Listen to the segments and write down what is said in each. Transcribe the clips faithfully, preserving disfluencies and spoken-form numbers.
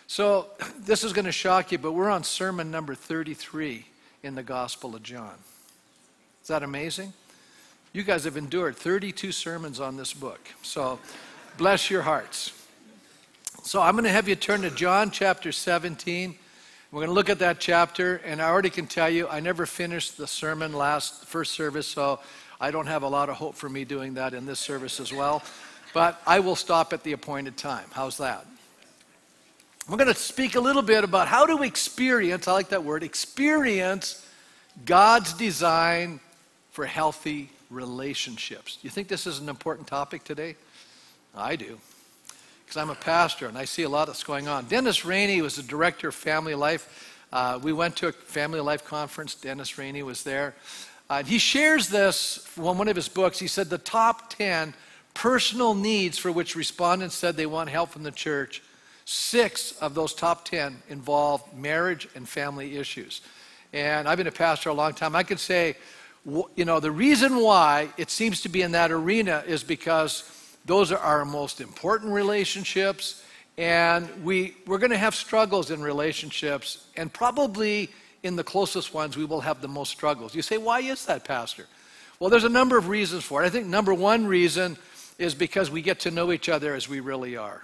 So this is going to shock you, but we're on sermon number thirty-three in the Gospel of John. Is that amazing? You guys have endured thirty-two sermons on this book. So bless your hearts. So I'm going to have you turn to John chapter seventeen. We're going to look at that chapter, and I already can tell you I never finished the sermon last first service, so I don't have a lot of hope for me doing that in this service as well. But I will stop at the appointed time. How's that? We're going to speak a little bit about how to experience, I like that word, experience God's design for healthy relationships. Do you think this is an important topic today? I do. Because I'm a pastor and I see a lot that's going on. Dennis Rainey was the director of Family Life. Uh, we went to a Family Life conference. Dennis Rainey was there. Uh, he shares this from one of his books. He said the top ten personal needs for which respondents said they want help from the church, six of those top ten involve marriage and family issues. And I've been a pastor a long time. I could say, you know, the reason why it seems to be in that arena is because those are our most important relationships, and we, we're going to have struggles in relationships, and probably in the closest ones we will have the most struggles. You say, why is that, Pastor? Well, there's a number of reasons for it. I think number one reason is because we get to know each other as we really are.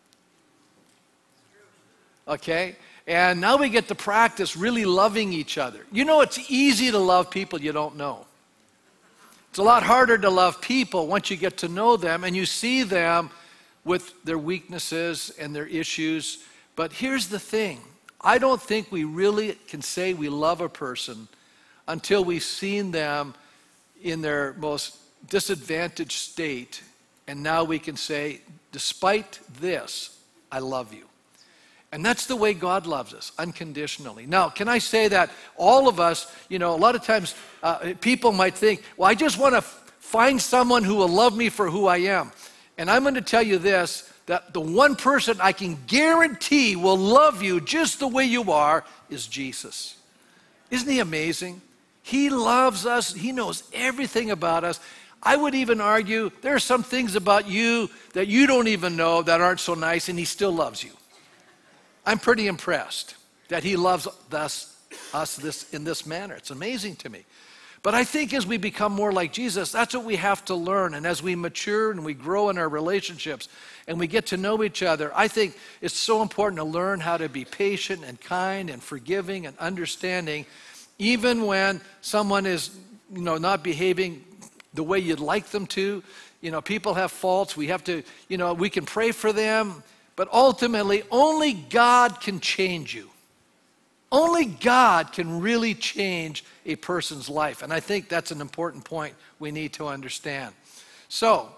Okay? And now we get to practice really loving each other. You know, it's easy to love people you don't know. It's a lot harder to love people once you get to know them and you see them with their weaknesses and their issues. But here's the thing. I don't think we really can say we love a person until we've seen them in their most disadvantaged state. And now we can say, despite this, I love you. And that's the way God loves us, unconditionally. Now, can I say that all of us, you know, a lot of times uh, people might think, well, I just want to f- find someone who will love me for who I am. And I'm going to tell you this, that the one person I can guarantee will love you just the way you are is Jesus. Isn't he amazing? He loves us. He knows everything about us. I would even argue there are some things about you that you don't even know that aren't so nice, and he still loves you. I'm pretty impressed that he loves us, us this, in this manner. It's amazing to me. But I think as we become more like Jesus, that's what we have to learn. And as we mature and we grow in our relationships and we get to know each other, I think it's so important to learn how to be patient and kind and forgiving and understanding, even when someone is, you know, not behaving the way you'd like them to. You know, people have faults. We have to, you know, we can pray for them. But ultimately, only God can change you. Only God can really change a person's life. And I think that's an important point we need to understand. So,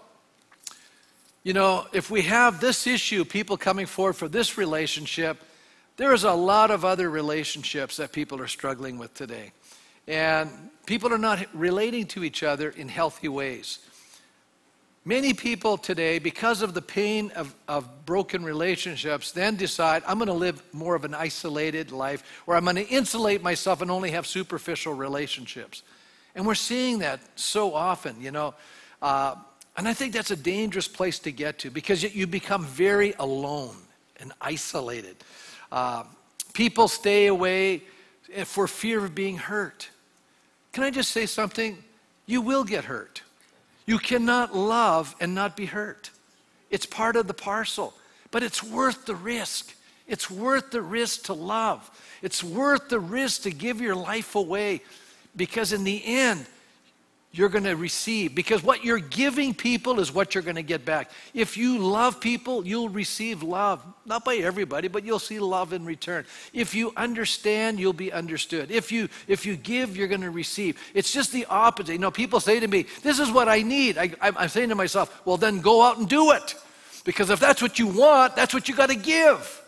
you know, if we have this issue, people coming forward for this relationship, there is a lot of other relationships that people are struggling with today. And people are not relating to each other in healthy ways. Many people today, because of the pain of, of broken relationships, then decide, I'm going to live more of an isolated life, or I'm going to insulate myself and only have superficial relationships. And we're seeing that so often, you know. Uh, and I think that's a dangerous place to get to, because you become very alone and isolated. Uh, people stay away for fear of being hurt. Can I just say something? You will get hurt. You cannot love and not be hurt. It's part of the parcel, but it's worth the risk. It's worth the risk to love. It's worth the risk to give your life away, because in the end, you're going to receive. Because what you're giving people is what you're going to get back. If you love people, you'll receive love. Not by everybody, but you'll see love in return. If you understand, you'll be understood. If you if you give, you're going to receive. It's just the opposite. You know, people say to me, this is what I need. I, I'm saying to myself, well, then go out and do it. Because if that's what you want, that's what you got to give.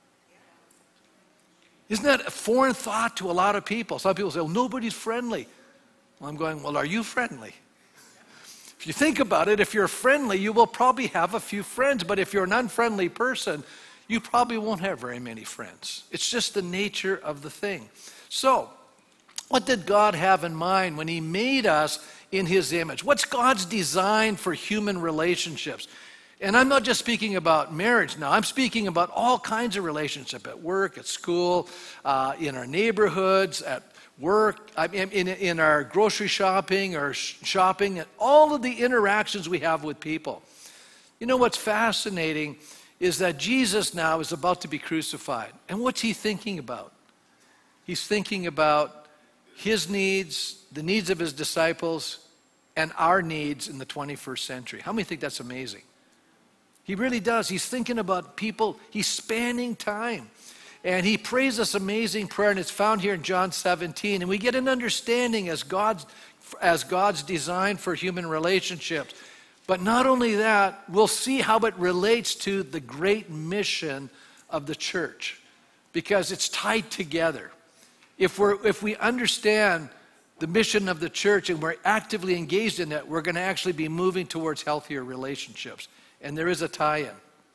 Isn't that a foreign thought to a lot of people? Some people say, well, nobody's friendly. Well, I'm going, well, are you friendly? If you think about it, if you're friendly, you will probably have a few friends. But if you're an unfriendly person, you probably won't have very many friends. It's just the nature of the thing. So, what did God have in mind when he made us in his image? What's God's design for human relationships? And I'm not just speaking about marriage now. I'm speaking about all kinds of relationships at work, at school, uh, in our neighborhoods, at work, I mean, in, in our grocery shopping or sh- shopping, and all of the interactions we have with people. You know what's fascinating is that Jesus now is about to be crucified. And what's he thinking about? He's thinking about his needs, the needs of his disciples, and our needs in the twenty-first century. How many think that's amazing? He really does. He's thinking about people. He's spanning time. And he prays this amazing prayer, and it's found here in John seventeen. And we get an understanding as God's, as God's design for human relationships. But not only that, we'll see how it relates to the great mission of the church, because it's tied together. If we're, if we understand the mission of the church and we're actively engaged in that, we're going to actually be moving towards healthier relationships. And there is a tie-in.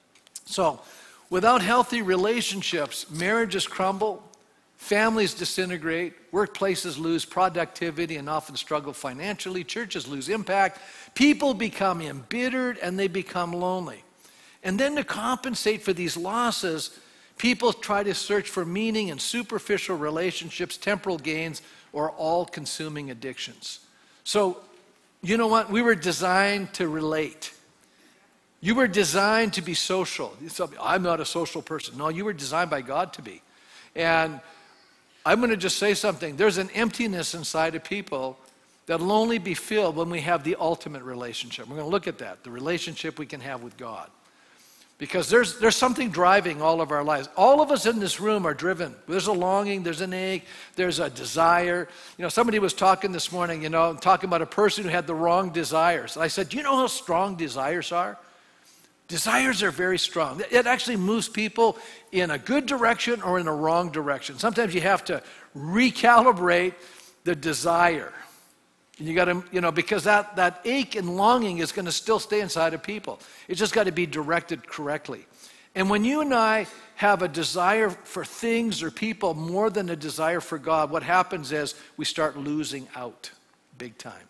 So, without healthy relationships, marriages crumble, families disintegrate, workplaces lose productivity and often struggle financially, churches lose impact, people become embittered and they become lonely. And then to compensate for these losses, people try to search for meaning in superficial relationships, temporal gains, or all-consuming addictions. So, you know what? We were designed to relate. You were designed to be social. I'm not a social person. No, you were designed by God to be. And I'm going to just say something. There's an emptiness inside of people that'll only be filled when we have the ultimate relationship. We're going to look at that, the relationship we can have with God. Because there's, there's something driving all of our lives. All of us in this room are driven. There's a longing, there's an ache, there's a desire. You know, somebody was talking this morning, you know, talking about a person who had the wrong desires. And I said, do you know how strong desires are? Desires are very strong. It actually moves people in a good direction or in a wrong direction. Sometimes you have to recalibrate the desire. And you got to, you know, because that, that ache and longing is going to still stay inside of people. It's just got to be directed correctly. And when you and I have a desire for things or people more than a desire for God, what happens is we start losing out big time.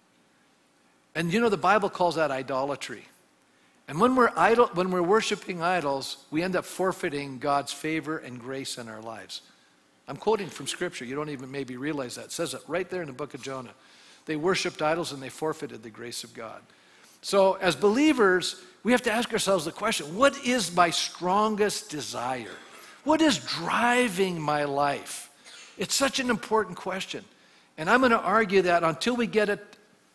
And you know, the Bible calls that idolatry. And when we're idol, when we're worshiping idols, we end up forfeiting God's favor and grace in our lives. I'm quoting from Scripture. You don't even maybe realize that. It says it right there in the book of Jonah. They worshiped idols and they forfeited the grace of God. So as believers, we have to ask ourselves the question, what is my strongest desire? What is driving my life? It's such an important question. And I'm going to argue that until we get it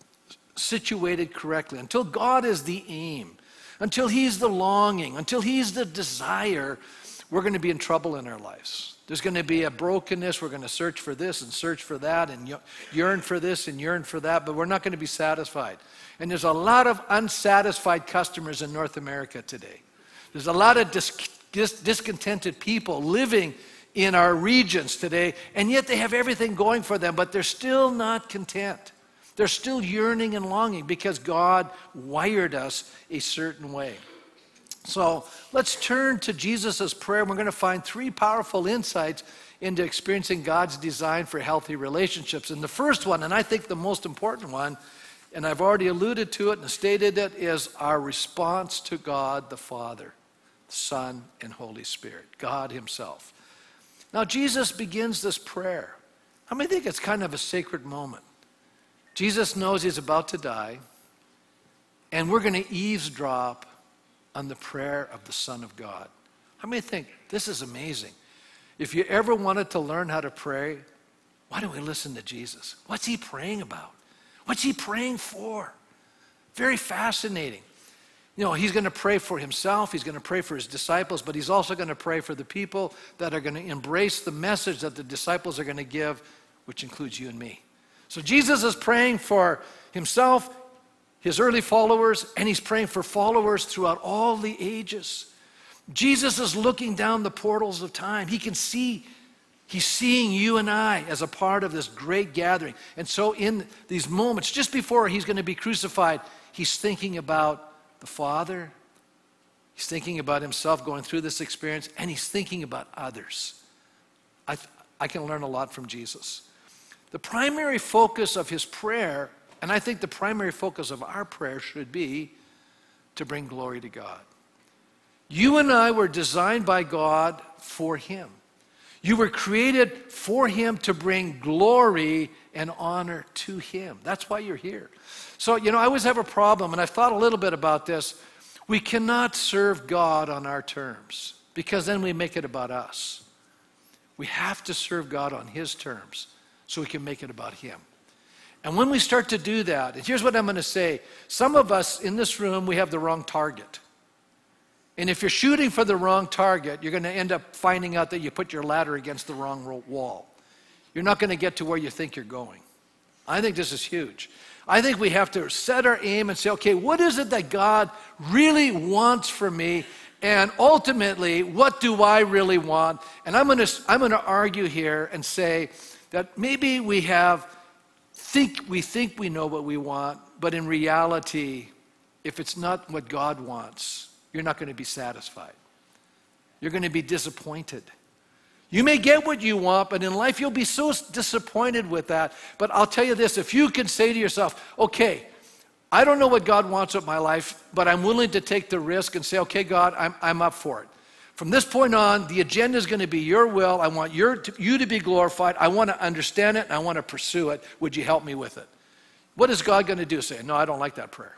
situated correctly, until God is the aim, until he's the longing, until he's the desire, we're going to be in trouble in our lives. There's going to be a brokenness. We're going to search for this and search for that and yearn for this and yearn for that, but we're not going to be satisfied. And there's a lot of unsatisfied customers in North America today. There's a lot of dis- dis- discontented people living in our regions today, and yet they have everything going for them, but they're still not content. They're still yearning and longing because God wired us a certain way. So let's turn to Jesus' prayer. We're going to find three powerful insights into experiencing God's design for healthy relationships. And the first one, and I think the most important one, and I've already alluded to it and stated it, is our response to God the Father, Son, and Holy Spirit, God himself. Now Jesus begins this prayer. How many think it's kind of a sacred moment? Jesus knows he's about to die, and we're going to eavesdrop on the prayer of the Son of God. How many think this is amazing? If you ever wanted to learn how to pray, why don't we listen to Jesus? What's he praying about? What's he praying for? Very fascinating. You know, he's going to pray for himself, he's going to pray for his disciples, but he's also going to pray for the people that are going to embrace the message that the disciples are going to give, which includes you and me. So Jesus is praying for himself, his early followers, and he's praying for followers throughout all the ages. Jesus is looking down the portals of time. He can see, he's seeing you and I as a part of this great gathering. And so in these moments, just before he's going to be crucified, he's thinking about the Father. He's thinking about himself going through this experience, and he's thinking about others. I, I can learn a lot from Jesus. The primary focus of his prayer, and I think the primary focus of our prayer should be to bring glory to God. You and I were designed by God for him. You were created for him to bring glory and honor to him. That's why you're here. So, you know, I always have a problem, and I've thought a little bit about this. We cannot serve God on our terms, because then we make it about us. We have to serve God on his terms so we can make it about him. And when we start to do that, and here's what I'm going to say. Some of us in this room, we have the wrong target. And if you're shooting for the wrong target, you're going to end up finding out that you put your ladder against the wrong wall. You're not going to get to where you think you're going. I think this is huge. I think we have to set our aim and say, okay, what is it that God really wants from me? And ultimately, what do I really want? And I'm going to, I'm going to argue here and say that maybe we have, think, we think we know what we want, but in reality, if it's not what God wants, you're not going to be satisfied. You're going to be disappointed. You may get what you want, but in life you'll be so disappointed with that. But I'll tell you this, if you can say to yourself, okay, I don't know what God wants with my life, but I'm willing to take the risk and say, okay, God, I'm, I'm up for it. From this point on, the agenda is going to be your will. I want your, to, you to be glorified. I want to understand it, and I want to pursue it. Would you help me with it? What is God going to do? Say, no, I don't like that prayer.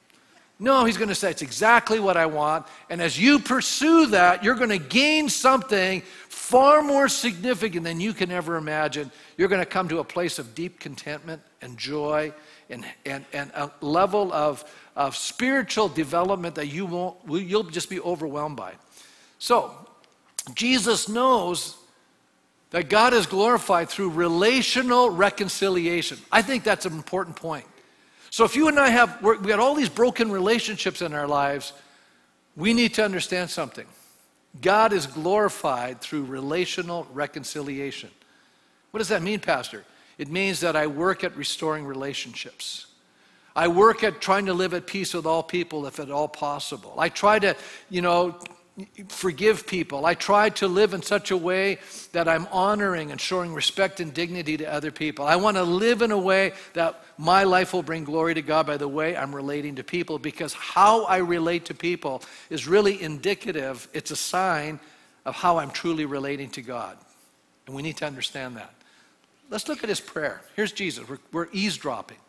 No, he's going to say, it's exactly what I want. And as you pursue that, you're going to gain something far more significant than you can ever imagine. You're going to come to a place of deep contentment and joy and, and, and a level of, of spiritual development that you won't, you'll just be overwhelmed by. So, Jesus knows that God is glorified through relational reconciliation. I think that's an important point. So if you and I have, we got all these broken relationships in our lives, we need to understand something. God is glorified through relational reconciliation. What does that mean, Pastor? It means that I work at restoring relationships. I work at trying to live at peace with all people if at all possible. I try to, you know, forgive people. I try to live in such a way that I'm honoring and showing respect and dignity to other people. I want to live in a way that my life will bring glory to God by the way I'm relating to people, because how I relate to people is really indicative. It's a sign of how I'm truly relating to God. And we need to understand that. Let's look at his prayer. Here's Jesus. We're, we're eavesdropping.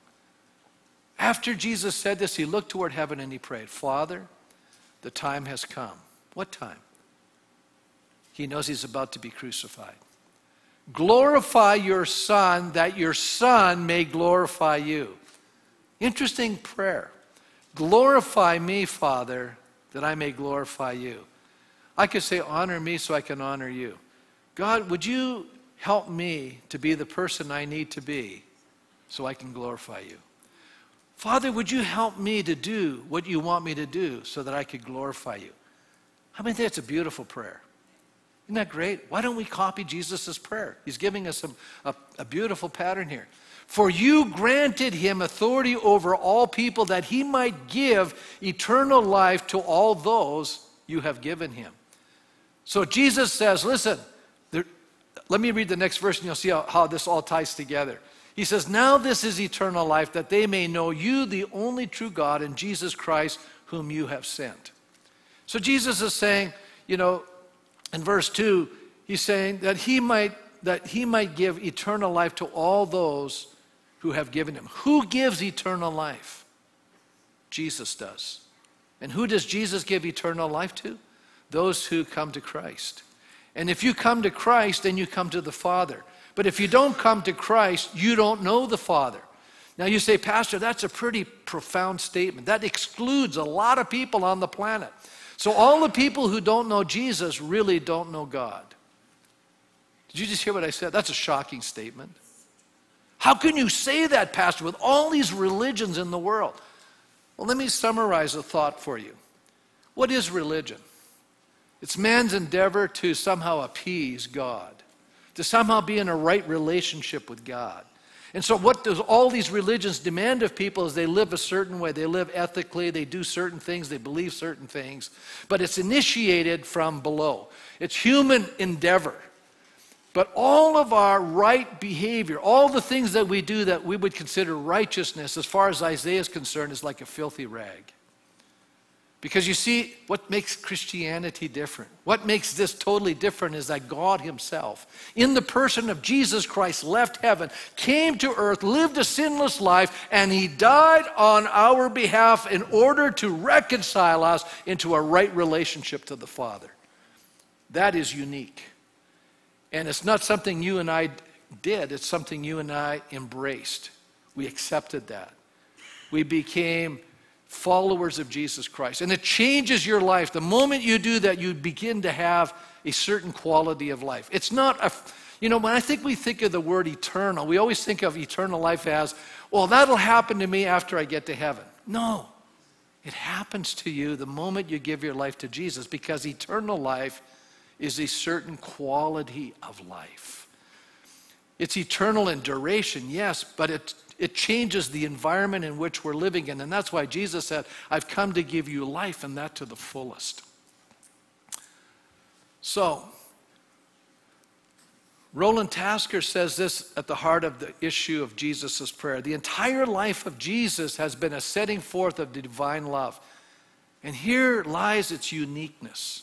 After Jesus said this, he looked toward heaven and he prayed, Father, the time has come. What time? He knows he's about to be crucified. Glorify your Son, that your Son may glorify you. Interesting prayer. Glorify me, Father, that I may glorify you. I could say, honor me so I can honor you. God, would you help me to be the person I need to be so I can glorify you? Father, would you help me to do what you want me to do so that I could glorify you? I mean, that's a beautiful prayer. Isn't that great? Why don't we copy Jesus' prayer? He's giving us a, a, a beautiful pattern here. For you granted him authority over all people that he might give eternal life to all those you have given him. So Jesus says, listen, there, let me read the next verse and you'll see how, how this all ties together. He says, now this is eternal life, that they may know you, the only true God, and Jesus Christ, whom you have sent. So Jesus is saying, you know, in verse two, he's saying that he might that he might give eternal life to all those who have given him. Who gives eternal life? Jesus does. And who does Jesus give eternal life to? Those who come to Christ. And if you come to Christ, then you come to the Father. But if you don't come to Christ, you don't know the Father. Now you say, Pastor, that's a pretty profound statement. That excludes a lot of people on the planet. So all the people who don't know Jesus really don't know God. Did you just hear what I said? That's a shocking statement. How can you say that, Pastor, with all these religions in the world? Well, let me summarize a thought for you. What is religion? It's man's endeavor to somehow appease God, to somehow be in a right relationship with God. And so what does all these religions demand of people is they live a certain way. They live ethically, they do certain things, they believe certain things. But it's initiated from below. It's human endeavor. But all of our right behavior, all the things that we do that we would consider righteousness, as far as Isaiah is concerned, is like a filthy rag. Because you see, what makes Christianity different, what makes this totally different is that God himself, in the person of Jesus Christ, left heaven, came to earth, lived a sinless life, and he died on our behalf in order to reconcile us into a right relationship to the Father. That is unique. And it's not something you and I did, it's something you and I embraced. We accepted that. We became followers of Jesus Christ. And it changes your life. The moment you do that, you begin to have a certain quality of life. It's not a, you know, when I think we think of the word eternal, we always think of eternal life as, well, that'll happen to me after I get to heaven. No, it happens to you the moment you give your life to Jesus, because eternal life is a certain quality of life. It's eternal in duration, yes, but it It changes the environment in which we're living in. And that's why Jesus said, I've come to give you life, and that to the fullest. So, Roland Tasker says this at the heart of the issue of Jesus' prayer. The entire life of Jesus has been a setting forth of the divine love. And here lies its uniqueness.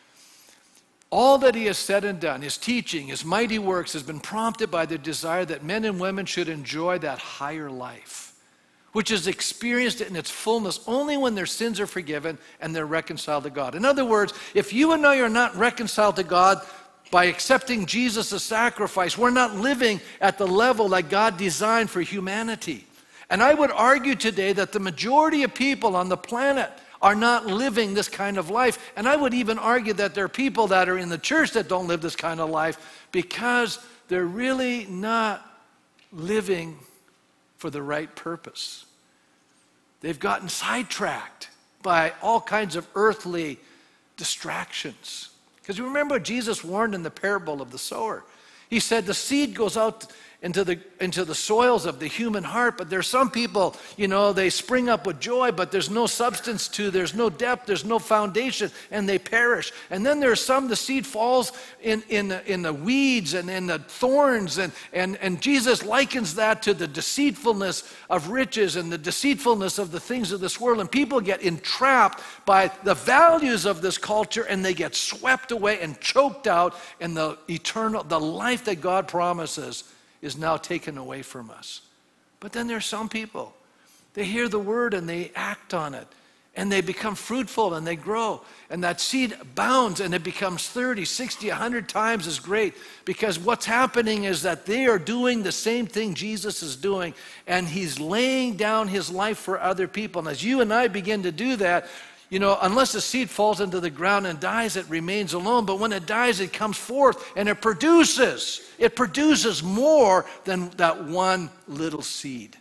All that he has said and done, his teaching, his mighty works, has been prompted by the desire that men and women should enjoy that higher life, which is experienced in its fullness only when their sins are forgiven and they're reconciled to God. In other words, if you and I are not reconciled to God by accepting Jesus' sacrifice, we're not living at the level that God designed for humanity. And I would argue today that the majority of people on the planet are not living this kind of life. And I would even argue that there are people that are in the church that don't live this kind of life because they're really not living for the right purpose. They've gotten sidetracked by all kinds of earthly distractions. Because you remember Jesus warned in the parable of the sower. He said the seed goes out into the into the soils of the human heart, but there's some people, you know, they spring up with joy, but there's no substance to, there's no depth, there's no foundation, and they perish. And then there's some, the seed falls in in the, in the weeds and in the thorns, and and and Jesus likens that to the deceitfulness of riches and the deceitfulness of the things of this world, and people get entrapped by the values of this culture, and they get swept away and choked out, and the eternal, the life that God promises is now taken away from us. But then there's some people, they hear the word and they act on it, and they become fruitful and they grow, and that seed bounds and it becomes thirty, sixty, one hundred times as great, because what's happening is that they are doing the same thing Jesus is doing, and he's laying down his life for other people. And as you and I begin to do that, you know, unless the seed falls into the ground and dies, it remains alone. But when it dies, it comes forth and it produces. It produces more than that one little seed.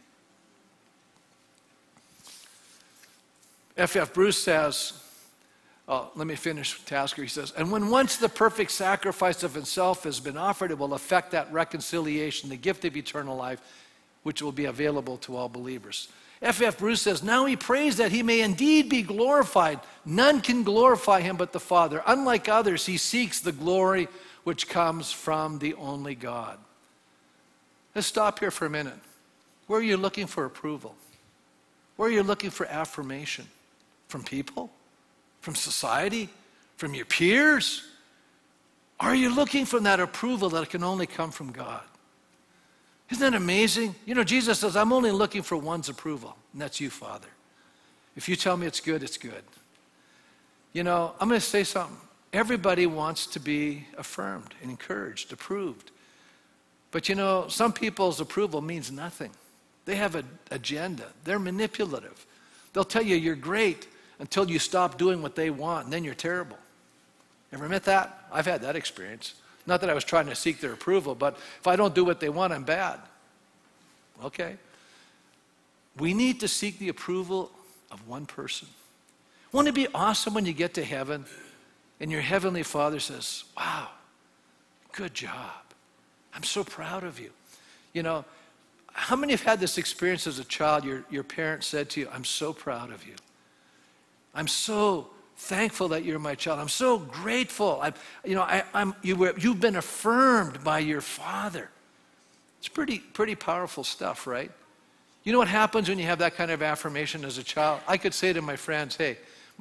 F F Bruce says, oh, let me finish Tasker. He says, and when once the perfect sacrifice of himself has been offered, it will effect that reconciliation, the gift of eternal life, which will be available to all believers. F F Bruce says, now he prays that he may indeed be glorified. None can glorify him but the Father. Unlike others, he seeks the glory which comes from the only God. Let's stop here for a minute. Where are you looking for approval? Where are you looking for affirmation? From people? From society? From your peers? Are you looking for that approval that can only come from God? Isn't that amazing? You know, Jesus says, I'm only looking for one's approval, and that's you, Father. If you tell me it's good, it's good. You know, I'm going to say something. Everybody wants to be affirmed and encouraged, approved. But you know, some people's approval means nothing. They have an agenda. They're manipulative. They'll tell you you're great until you stop doing what they want, and then you're terrible. Ever met that? I've had that experience. Not that I was trying to seek their approval, but if I don't do what they want, I'm bad. Okay. We need to seek the approval of one person. Won't it be awesome when you get to heaven and your heavenly Father says, wow, good job. I'm so proud of you. You know, how many have had this experience as a child? Your, your parents said to you, I'm so proud of you. I'm so thankful that you're my child. I'm so grateful. I'm, you know, I, I'm, you were, you've been affirmed by your Father. It's pretty, pretty powerful stuff, right? You know what happens when you have that kind of affirmation as a child? I could say to my friends, hey,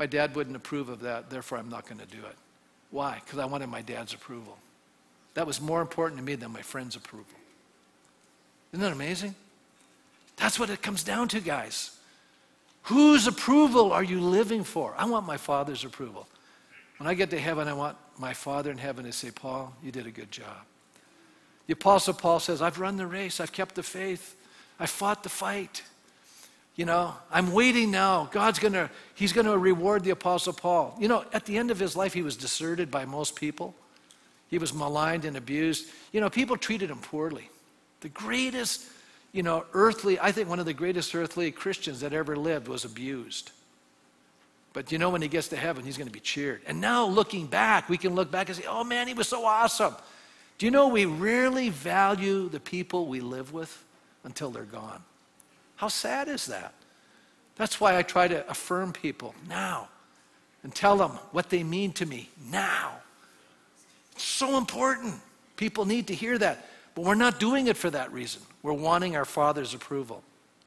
My dad wouldn't approve of that, therefore I'm not going to do it. Why? Because I wanted my dad's approval. That was more important to me than my friend's approval. Isn't that amazing? That's what it comes down to, guys. Whose approval are you living for? I want my Father's approval. When I get to heaven, I want my Father in heaven to say, Paul, you did a good job. The Apostle Paul says, I've run the race, I've kept the faith, I fought the fight. You know, I'm waiting now. God's going to, he's going to reward the Apostle Paul. You know, at the end of his life, he was deserted by most people. He was maligned and abused. You know, people treated him poorly. The greatest, you know, earthly, I think one of the greatest earthly Christians that ever lived was abused. But you know, when he gets to heaven, he's going to be cheered. And now looking back, we can look back and say, oh man, he was so awesome. Do you know we rarely value the people we live with until they're gone? How sad is that? That's why I try to affirm people now and tell them what they mean to me now. It's so important. People need to hear that. But we're not doing it for that reason. We're wanting our Father's approval.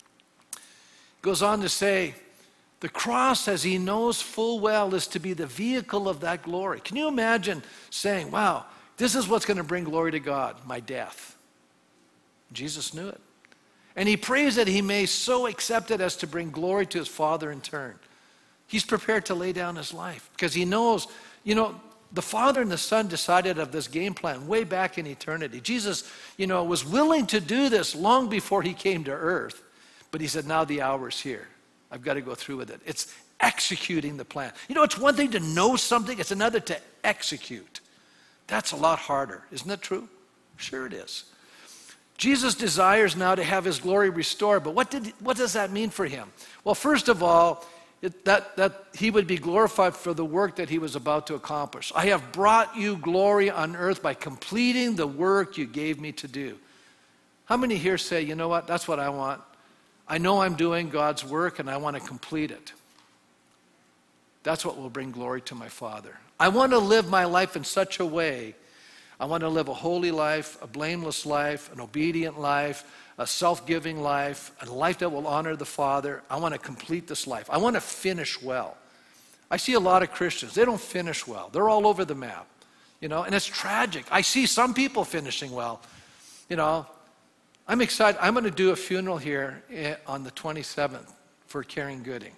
It goes on to say, the cross, as he knows full well, is to be the vehicle of that glory. Can you imagine saying, wow, this is what's going to bring glory to God, my death? Jesus knew it. And he prays that he may so accept it as to bring glory to his Father in turn. He's prepared to lay down his life because he knows, you know, the Father and the Son decided of this game plan way back in eternity. Jesus, you know, was willing to do this long before he came to earth. But he said, now the hour's here. I've got to go through with it. It's executing the plan. You know, it's one thing to know something. It's another to execute. That's a lot harder. Isn't that true? Sure it is. Jesus desires now to have his glory restored, but what did what does that mean for him? Well, first of all, it, that, that he would be glorified for the work that he was about to accomplish. I have brought you glory on earth by completing the work you gave me to do. How many here say, you know what, that's what I want. I know I'm doing God's work and I want to complete it. That's what will bring glory to my Father. I want to live my life in such a way. I want to live a holy life, a blameless life, an obedient life, a self-giving life, a life that will honor the Father. I want to complete this life. I want to finish well. I see a lot of Christians, they don't finish well. They're all over the map, you know, and it's tragic. I see some people finishing well. You know, I'm excited. I'm going to do a funeral here on the twenty-seventh for Karen Gooding.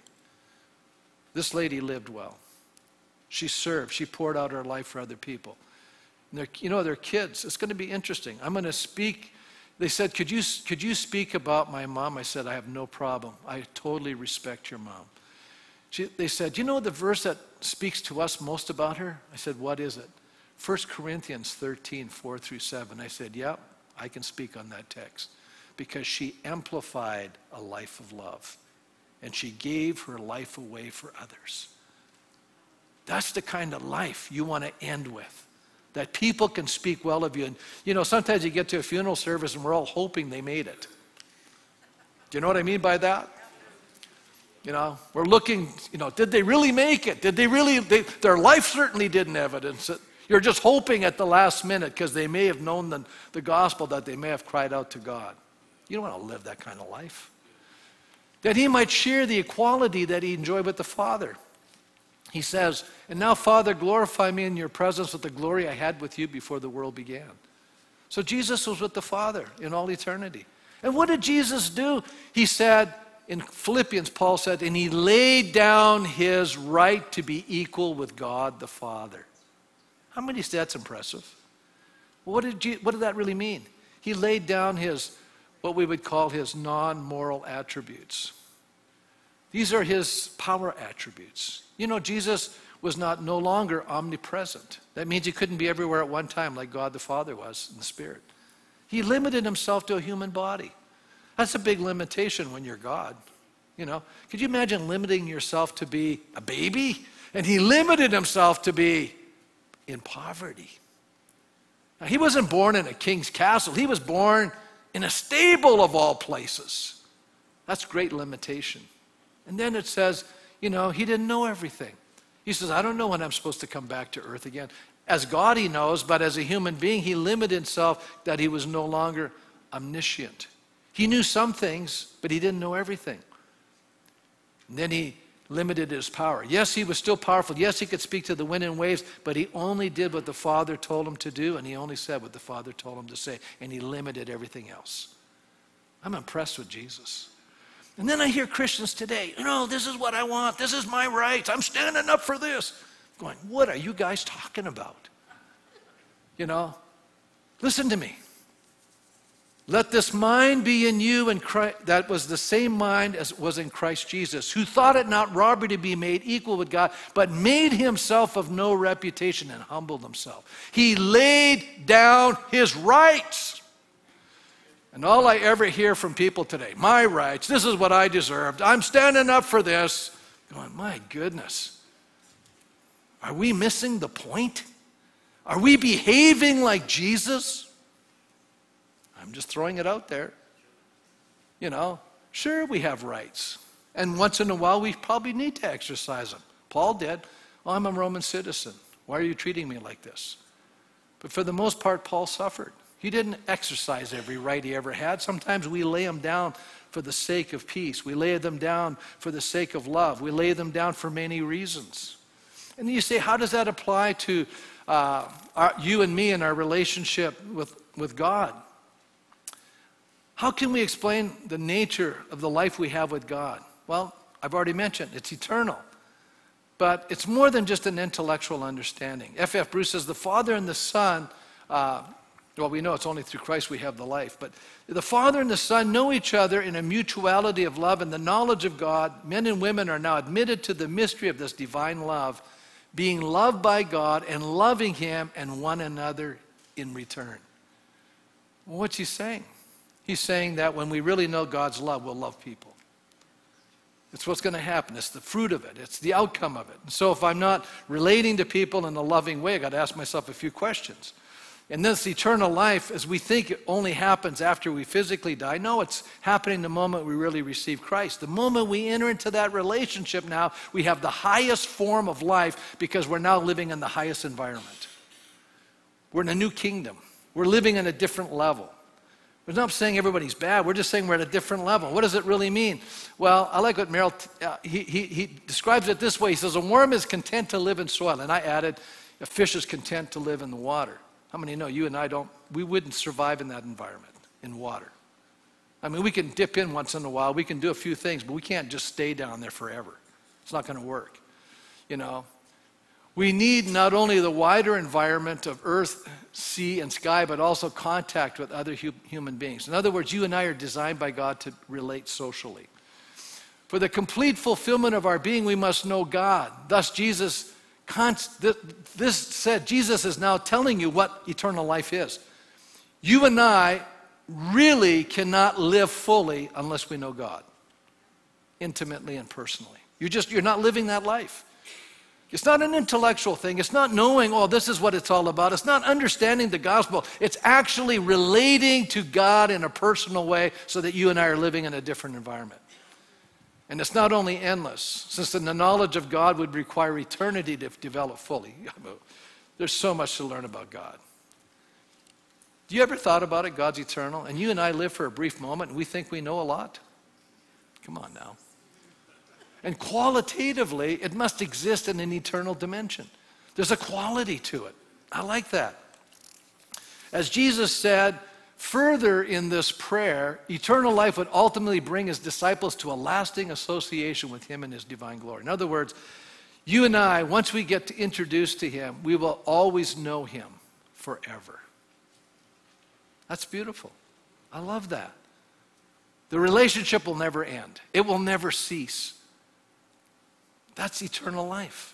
This lady lived well. She served. She poured out her life for other people. And they're, you know, they're kids. It's going to be interesting. I'm going to speak. They said, could you, could you speak about my mom? I said, I have no problem. I totally respect your mom. She, they said, you know the verse that speaks to us most about her? I said, what is it? First Corinthians thirteen, four through seven. I said, yep, I can speak on that text. Because she amplified a life of love. And she gave her life away for others. That's the kind of life you want to end with. That people can speak well of you. And, you know, sometimes you get to a funeral service and we're all hoping they made it. Do you know what I mean by that? You know, we're looking, you know, did they really make it? Did they really, they, their life certainly didn't evidence it. You're just hoping at the last minute because they may have known the, the gospel that they may have cried out to God. You don't want to live that kind of life. That he might share the equality that he enjoyed with the Father. He says, and now, Father, glorify me in your presence with the glory I had with you before the world began. So Jesus was with the Father in all eternity. And what did Jesus do? He said, in Philippians, Paul said, and he laid down his right to be equal with God the Father. How many say that's impressive? Well, what did, Je- what did that really mean? He laid down his, what we would call his non-moral attributes. These are his power attributes. You know, Jesus was not no longer omnipresent. That means he couldn't be everywhere at one time like God the Father was in the Spirit. He limited himself to a human body. That's a big limitation when you're God. You know, could you imagine limiting yourself to be a baby? And he limited himself to be in poverty. Now, he wasn't born in a king's castle. He was born in a stable of all places. That's great limitation. And then it says, you know, he didn't know everything. He says, I don't know when I'm supposed to come back to earth again. As God he knows, but as a human being, he limited himself that he was no longer omniscient. He knew some things, but he didn't know everything. And then he limited his power. Yes, he was still powerful. Yes, he could speak to the wind and waves, but he only did what the Father told him to do, and he only said what the Father told him to say, and he limited everything else. I'm impressed with Jesus. And then I hear Christians today, you know, this is what I want. This is my right. I'm standing up for this. I'm going, what are you guys talking about? You know, listen to me. Let this mind be in you, and that was the same mind as was in Christ Jesus, who thought it not robbery to be made equal with God, but made himself of no reputation and humbled himself. He laid down his rights. And all I ever hear from people today, my rights, this is what I deserved, I'm standing up for this. Going, my goodness, are we missing the point? Are we behaving like Jesus? I'm just throwing it out there. You know, sure we have rights. And once in a while we probably need to exercise them. Paul did. Well, I'm a Roman citizen. Why are you treating me like this? But for the most part, Paul suffered. He didn't exercise every right he ever had. Sometimes we lay them down for the sake of peace. We lay them down for the sake of love. We lay them down for many reasons. And then you say, how does that apply to uh, our, you and me and our relationship with, with God? How can we explain the nature of the life we have with God? Well, I've already mentioned it's eternal. But it's more than just an intellectual understanding. F F Bruce says the Father and the Son, uh, well, we know it's only through Christ we have the life, but the Father and the Son know each other in a mutuality of love and the knowledge of God. Men and women are now admitted to the mystery of this divine love, being loved by God and loving him and one another in return. Well, what's he saying? He's saying that when we really know God's love, we'll love people. It's what's going to happen. It's the fruit of it. It's the outcome of it. And so if I'm not relating to people in a loving way, I've got to ask myself a few questions. And this eternal life, as we think it only happens after we physically die, no, it's happening the moment we really receive Christ. The moment we enter into that relationship now, we have the highest form of life because we're now living in the highest environment. We're in a new kingdom. We're living in a different level. We're not saying everybody's bad. We're just saying we're at a different level. What does it really mean? Well, I like what Merrill, uh, he, he, he describes it this way. He says, a worm is content to live in soil. And I added, a fish is content to live in the water. How many know you and I don't, we wouldn't survive in that environment, in water. I mean, we can dip in once in a while. We can do a few things, but we can't just stay down there forever. It's not going to work, you know. We need not only the wider environment of earth, sea, and sky, but also contact with other hu- human beings. In other words, you and I are designed by God to relate socially. For the complete fulfillment of our being, we must know God. Thus, Jesus, this said, Jesus is now telling you what eternal life is. You and I really cannot live fully unless we know God, intimately and personally. You're just, you're not living that life. It's not an intellectual thing. It's not knowing, oh, this is what it's all about. It's not understanding the gospel. It's actually relating to God in a personal way so that you and I are living in a different environment. And it's not only endless, since the knowledge of God would require eternity to develop fully. There's so much to learn about God. Do you ever thought about it? God's eternal. And you and I live for a brief moment and we think we know a lot? Come on now. And qualitatively, it must exist in an eternal dimension. There's a quality to it. I like that. As Jesus said further in this prayer, eternal life would ultimately bring his disciples to a lasting association with him in his divine glory. In other words, you and I, once we get introduced to him, we will always know him forever. That's beautiful. I love that. The relationship will never end. It will never cease. That's eternal life.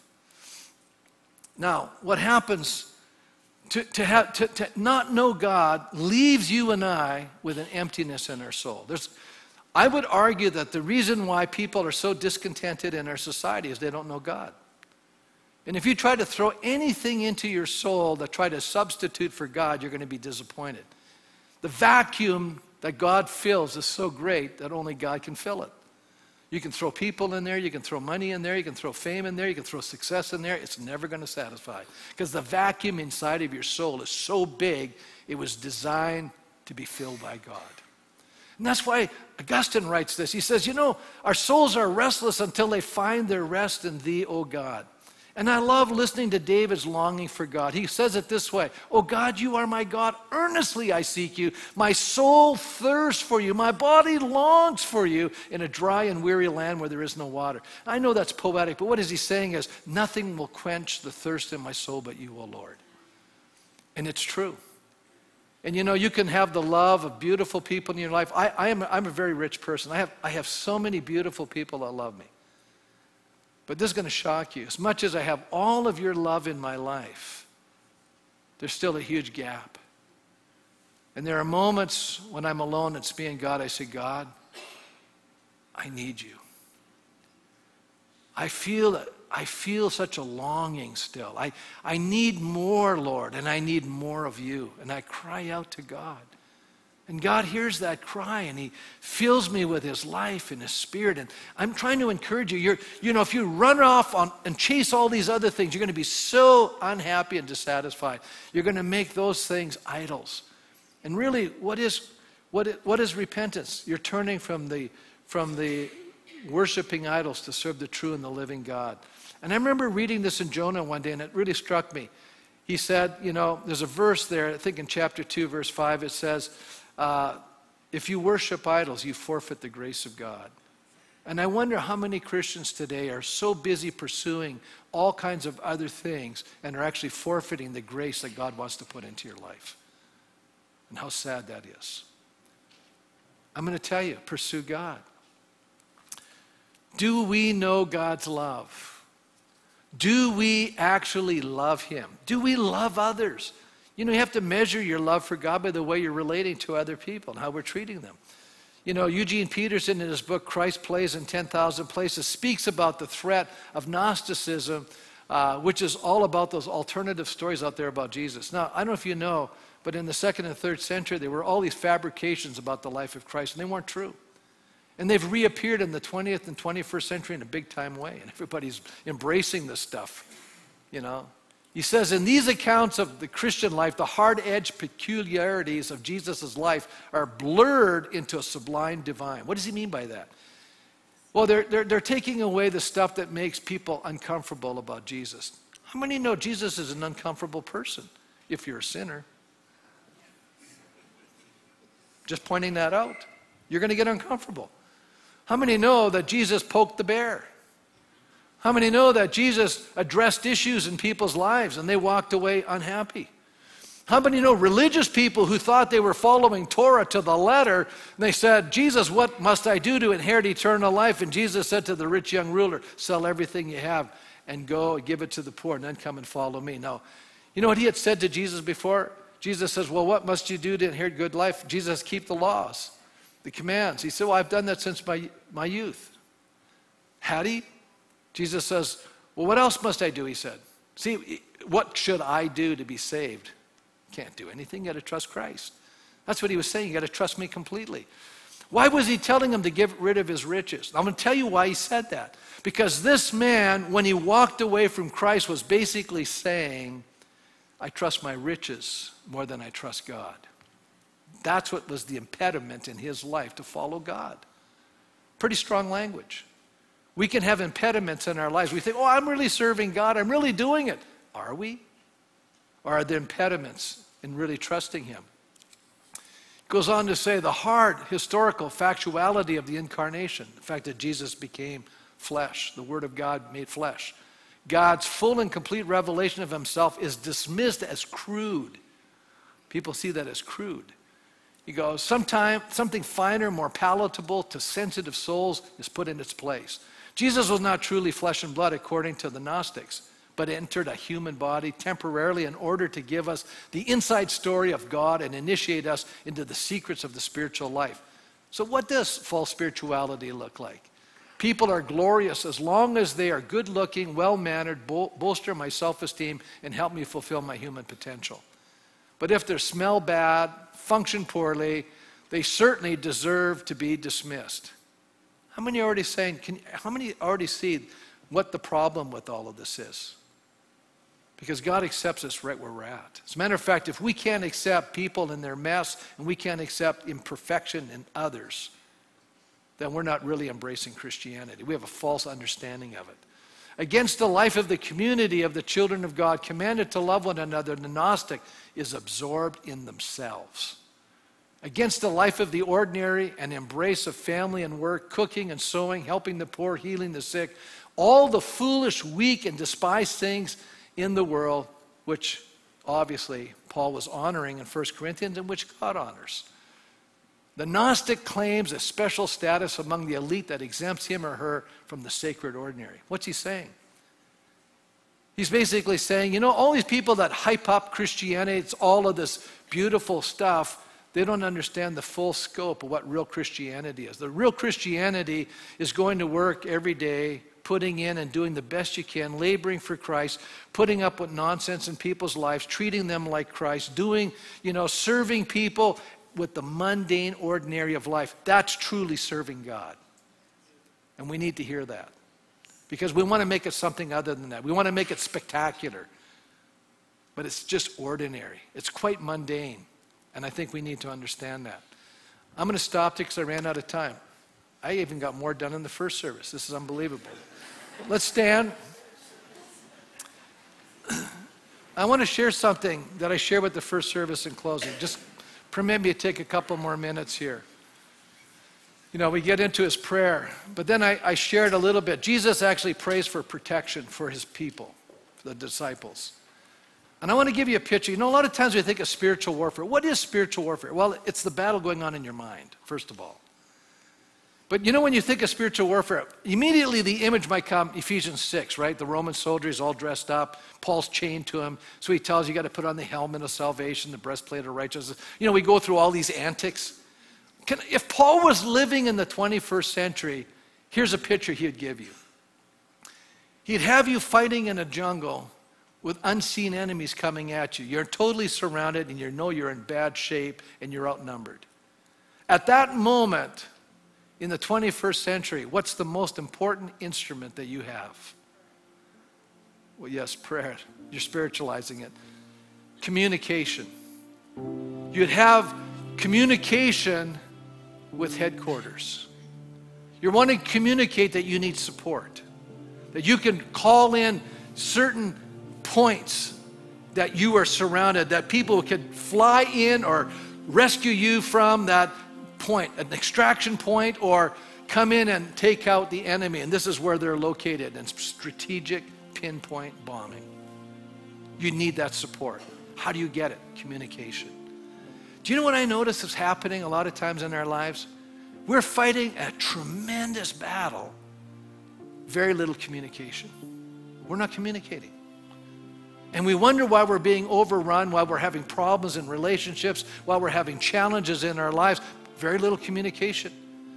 Now, what happens to, to, have, to, to not know God leaves you and I with an emptiness in our soul. There's, I would argue that the reason why people are so discontented in our society is they don't know God. And if you try to throw anything into your soul that try to substitute for God, you're going to be disappointed. The vacuum that God fills is so great that only God can fill it. You can throw people in there, you can throw money in there, you can throw fame in there, you can throw success in there. It's never going to satisfy. Because the vacuum inside of your soul is so big, it was designed to be filled by God. And that's why Augustine writes this. He says, you know, our souls are restless until they find their rest in thee, O God. And I love listening to David's longing for God. He says it this way, "O God, you are my God. Earnestly I seek you. My soul thirsts for you. My body longs for you in a dry and weary land where there is no water." I know that's poetic, but what is he saying is, nothing will quench the thirst in my soul but you, O Lord. And it's true. And you know, you can have the love of beautiful people in your life. I, I am, I'm a very rich person. I have, I have so many beautiful people that love me. But this is going to shock you. As much as I have all of your love in my life, there's still a huge gap. And there are moments when I'm alone, it's me and God. I say, God, I need you. I feel I feel such a longing still. I, I need more, Lord, and I need more of you. And I cry out to God. And God hears that cry, and he fills me with his life and his spirit. And I'm trying to encourage you. You're, you know, if you run off on, and chase all these other things, you're going to be so unhappy and dissatisfied. You're going to make those things idols. And really, what is, what is, what is repentance? You're turning from the, from the worshiping idols to serve the true and the living God. And I remember reading this in Jonah one day, and it really struck me. He said, you know, there's a verse there, I think in chapter two, verse five, it says, uh, if you worship idols, you forfeit the grace of God. And I wonder how many Christians today are so busy pursuing all kinds of other things and are actually forfeiting the grace that God wants to put into your life. And how sad that is. I'm going to tell you, pursue God. Do we know God's love? Do we actually love him? Do we love others? You know, you have to measure your love for God by the way you're relating to other people and how we're treating them. You know, Eugene Peterson in his book, Christ Plays in ten thousand Places, speaks about the threat of Gnosticism, uh, which is all about those alternative stories out there about Jesus. Now, I don't know if you know, but in the second and third century, there were all these fabrications about the life of Christ, and they weren't true. And they've reappeared in the twentieth and twenty-first century in a big time way. And everybody's embracing this stuff, you know. He says, in these accounts of the Christian life, the hard-edged peculiarities of Jesus' life are blurred into a sublime divine. What does he mean by that? Well, they're, they're, they're taking away the stuff that makes people uncomfortable about Jesus. How many know Jesus is an uncomfortable person if you're a sinner? Just pointing that out. You're going to get uncomfortable. How many know that Jesus poked the bear? How many know that Jesus addressed issues in people's lives and they walked away unhappy? How many know religious people who thought they were following Torah to the letter, and they said, Jesus, what must I do to inherit eternal life? And Jesus said to the rich young ruler, sell everything you have and go and give it to the poor and then come and follow me. Now, you know what he had said to Jesus before? Jesus says, well, what must you do to inherit good life? Jesus, keep the laws, the commands. He said, well, I've done that since my, my youth. Had he? Jesus says, well, what else must I do, he said. See, what should I do to be saved? Can't do anything. You got to trust Christ. That's what he was saying. You got to trust me completely. Why was he telling him to get rid of his riches? I'm going to tell you why he said that. Because this man, when he walked away from Christ, was basically saying, I trust my riches more than I trust God. That's what was the impediment in his life to follow God. Pretty strong language. We can have impediments in our lives. We think, oh, I'm really serving God. I'm really doing it. Are we? Or are there impediments in really trusting him? It goes on to say the hard historical factuality of the incarnation, the fact that Jesus became flesh, the Word of God made flesh. God's full and complete revelation of himself is dismissed as crude. People see that as crude. He goes, sometime, something finer, more palatable to sensitive souls is put in its place. Jesus was not truly flesh and blood according to the Gnostics, but entered a human body temporarily in order to give us the inside story of God and initiate us into the secrets of the spiritual life. So what does false spirituality look like? People are glorious as long as they are good-looking, well-mannered, bol- bolster my self-esteem, and help me fulfill my human potential. But if they smell bad, function poorly, they certainly deserve to be dismissed. How many are already saying, can, how many already see what the problem with all of this is? Because God accepts us right where we're at. As a matter of fact, if we can't accept people in their mess and we can't accept imperfection in others, then we're not really embracing Christianity. We have a false understanding of it. Against the life of the community of the children of God, commanded to love one another, the Gnostic is absorbed in themselves. Against the life of the ordinary and embrace of family and work, cooking and sewing, helping the poor, healing the sick, all the foolish, weak, and despised things in the world, which obviously Paul was honoring in First Corinthians and which God honors. The Gnostic claims a special status among the elite that exempts him or her from the sacred ordinary. What's he saying? He's basically saying, you know, all these people that hype up Christianity, it's all of this beautiful stuff, they don't understand the full scope of what real Christianity is. The real Christianity is going to work every day, putting in and doing the best you can, laboring for Christ, putting up with nonsense in people's lives, treating them like Christ, doing, you know, serving people with the mundane, ordinary of life. That's truly serving God. And we need to hear that. Because we want to make it something other than that. We want to make it spectacular. But it's just ordinary. It's quite mundane. And I think we need to understand that. I'm going to stop because I ran out of time. I even got more done in the first service. This is unbelievable. Let's stand. I want to share something that I shared with the first service in closing. Just permit me to take a couple more minutes here. You know, we get into his prayer, but then I, I shared a little bit. Jesus actually prays for protection for his people, for the disciples. And I want to give you a picture. You know, a lot of times we think of spiritual warfare. What is spiritual warfare? Well, it's the battle going on in your mind, first of all. But you know, when you think of spiritual warfare, immediately the image might come, Ephesians six, right? The Roman soldier is all dressed up. Paul's chained to him. So he tells you, you got to put on the helmet of salvation, the breastplate of righteousness. You know, we go through all these antics. Can, if Paul was living in the twenty-first century, here's a picture he'd give you. He'd have you fighting in a jungle with unseen enemies coming at you. You're totally surrounded and you know you're in bad shape and you're outnumbered. At that moment, in the twenty-first century, what's the most important instrument that you have? Well, yes, prayer. You're spiritualizing it. Communication. You'd have communication with headquarters. You're wanting to communicate that you need support, that you can call in certain points that you are surrounded, that people can fly in or rescue you from that point, an extraction point, or come in and take out the enemy. And this is where they're located, in strategic pinpoint bombing. You need that support. How do you get it? Communication. Do you know what I notice is happening a lot of times in our lives? We're fighting a tremendous battle. Very little communication. We're not communicating. And we wonder why we're being overrun, why we're having problems in relationships, why we're having challenges in our lives. Very little communication.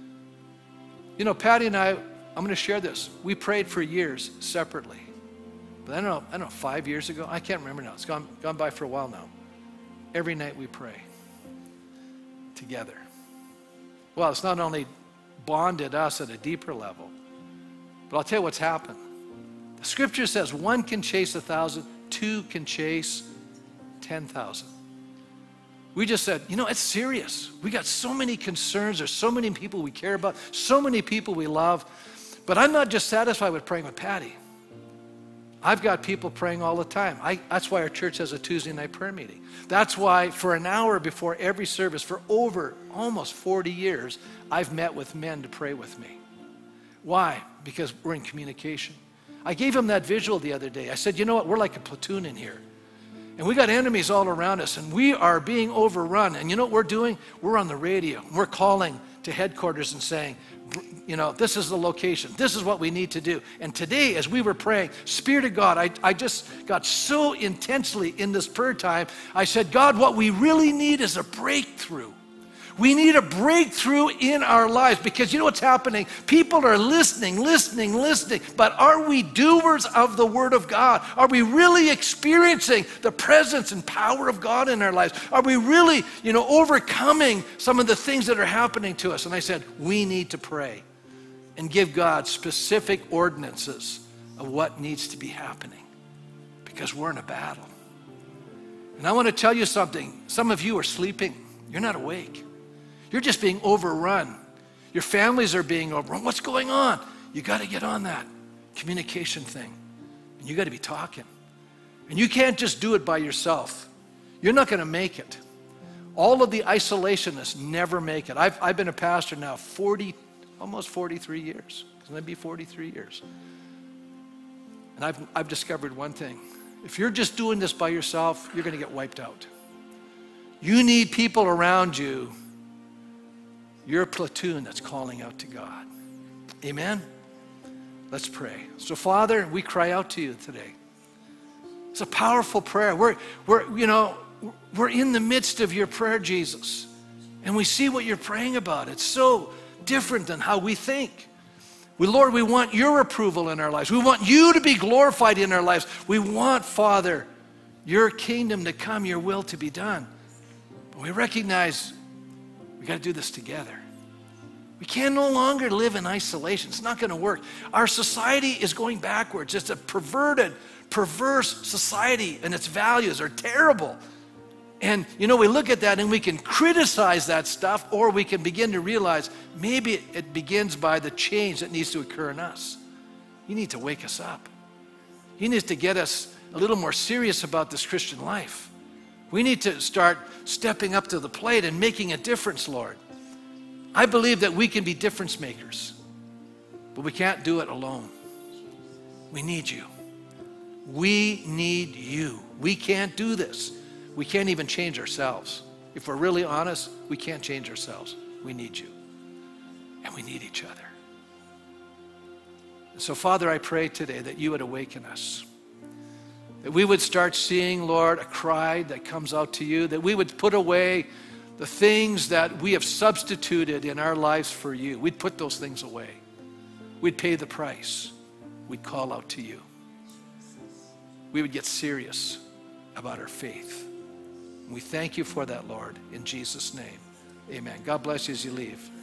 You know, Patty and I, I'm going to share this. We prayed for years separately. But I don't know, I don't know, five years ago? I can't remember now. It's gone, gone by for a while now. Every night we pray together. Well, it's not only bonded us at a deeper level, but I'll tell you what's happened. The scripture says one can chase a thousand, two can chase ten thousand. We just said, you know, it's serious. We got so many concerns. There's so many people we care about, so many people we love. But I'm not just satisfied with praying with Patty. I've got people praying all the time. I, that's why our church has a Tuesday night prayer meeting. That's why for an hour before every service, for over almost forty years, I've met with men to pray with me. Why? Because we're in communication. I gave him that visual the other day. I said, you know what? We're like a platoon in here. And we got enemies all around us, and we are being overrun. And you know what we're doing? We're on the radio. We're calling to headquarters and saying, you know, this is the location. This is what we need to do. And today, as we were praying, Spirit of God, I, I just got so intensely in this prayer time. I said, God, what we really need is a breakthrough. We need a breakthrough in our lives, because you know what's happening? People are listening, listening, listening, but are we doers of the Word of God? Are we really experiencing the presence and power of God in our lives? Are we really, you know, overcoming some of the things that are happening to us? And I said, we need to pray and give God specific ordinances of what needs to be happening. because we're in a battle. And I want to tell you something. Some of you are sleeping. You're not awake. You're just being overrun. Your families are being overrun. What's going on? You got to get on that communication thing. And you got to be talking. And you can't just do it by yourself. You're not going to make it. All of the isolationists never make it. I've, I've been a pastor now forty, almost forty-three years. It's going to be forty-three years. And I've, I've discovered one thing. If you're just doing this by yourself, you're going to get wiped out. You need people around you. You're a platoon that's calling out to God. Amen? Let's pray. So, Father, we cry out to you today. It's a powerful prayer. We're, we're, you know, we're in the midst of your prayer, Jesus. And we see what you're praying about. It's so different than how we think. We, Lord, we want your approval in our lives. We want you to be glorified in our lives. We want, Father, your kingdom to come, your will to be done. But we recognize we got to do this together. We can no longer live in isolation. It's not going to work. Our society is going backwards. It's a perverted, perverse society, and its values are terrible. And, you know, we look at that and we can criticize that stuff, or we can begin to realize maybe it begins by the change that needs to occur in us. You need to wake us up. You need to get us a little more serious about this Christian life. We need to start stepping up to the plate and making a difference, Lord. I believe that we can be difference makers, but we can't do it alone. We need you. We need you. We can't do this. We can't even change ourselves. If we're really honest, we can't change ourselves. We need you. And we need each other. And so, Father, I pray today that you would awaken us. That we would start seeing, Lord, a cry that comes out to you. That we would put away the things that we have substituted in our lives for you. We'd put those things away. We'd pay the price. We'd call out to you. We would get serious about our faith. We thank you for that, Lord, in Jesus' name. Amen. God bless you as you leave.